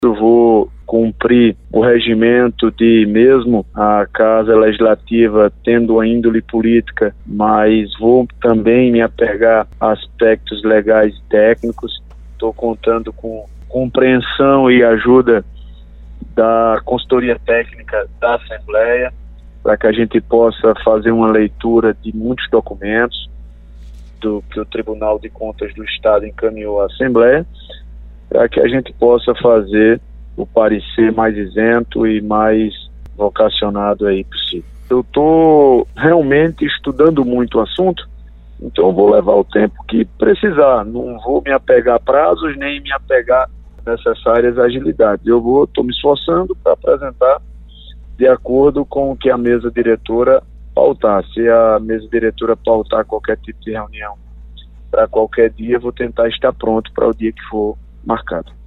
Eu vou cumprir o regimento de, mesmo a Casa Legislativa tendo a índole política, mas vou também me apegar a aspectos legais e técnicos. Estou contando com compreensão e ajuda da consultoria técnica da Assembleia, para que a gente possa fazer uma leitura de muitos documentos do que o Tribunal de Contas do Estado encaminhou à Assembleia, para que a gente possa fazer o parecer mais isento e mais vocacionado aí possível. Eu estou realmente estudando muito o assunto, então eu vou levar o tempo que precisar. Não vou me apegar a prazos, nem me apegar a necessárias agilidades. Estou me esforçando para apresentar de acordo com o que a mesa diretora pautar. Se a mesa diretora pautar qualquer tipo de reunião para qualquer dia, vou tentar estar pronto para o dia que for marcado.